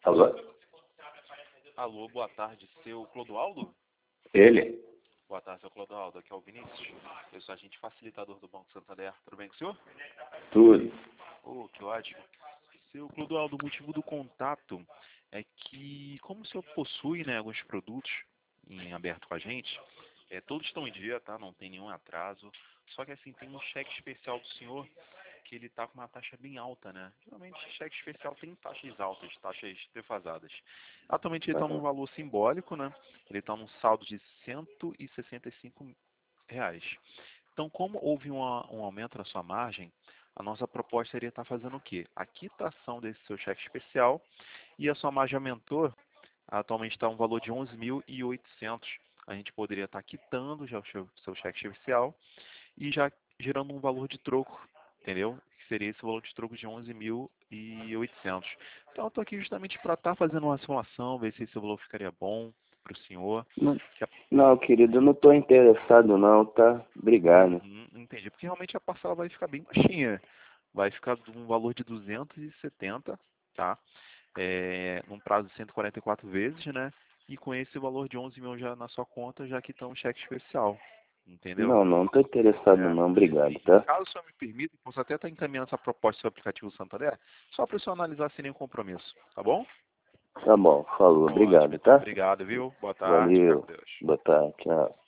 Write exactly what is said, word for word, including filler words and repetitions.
Alô? Alô, boa tarde, seu Clodoaldo? Ele? Boa tarde, seu Clodoaldo. Aqui é o Vinícius. Eu sou agente facilitador do Banco Santander. Tudo bem com o senhor? Tudo. Oh, que ótimo. Seu Clodoaldo, o motivo do contato é que, como o senhor possui, né, alguns produtos em aberto com a gente, é, todos estão em dia, tá? Não tem nenhum atraso. Só que assim, tem um cheque especial do senhor que ele está com uma taxa bem alta, né? Geralmente cheque especial tem taxas altas, taxas defasadas. Atualmente ele está num Aham. valor simbólico, né? Ele está num saldo de cento e sessenta e cinco reais. Então, como houve um, um aumento na sua margem, a nossa proposta seria estar fazendo o quê? A quitação desse seu cheque especial e a sua margem aumentou, atualmente está um valor de onze mil e oitocentos. A gente poderia estar quitando já o seu, seu cheque especial e já gerando um valor de troco, entendeu? Que seria esse valor de troco de onze mil e oitocentos. Então, eu estou aqui justamente para estar fazendo uma simulação, ver se esse valor ficaria bom para o senhor. Não, Que a- não, querido, eu não estou interessado não, tá? Obrigado. Uhum, entendi, porque realmente a parcela vai ficar bem baixinha. Vai ficar de um valor de duzentos e setenta, tá? É, num prazo de cento e quarenta e quatro vezes, né? E com esse valor de onze mil já na sua conta, já quitão um cheque especial, entendeu? Não, não estou interessado É. não, obrigado, E tá? caso o senhor me permita, posso até estar encaminhando essa proposta do seu aplicativo Santander, só para o senhor analisar sem nenhum compromisso, tá bom? Tá bom, falou, Ótimo, obrigado, então. tá? Obrigado, viu? Boa tarde, fica com Valeu, Deus. boa tarde, tchau.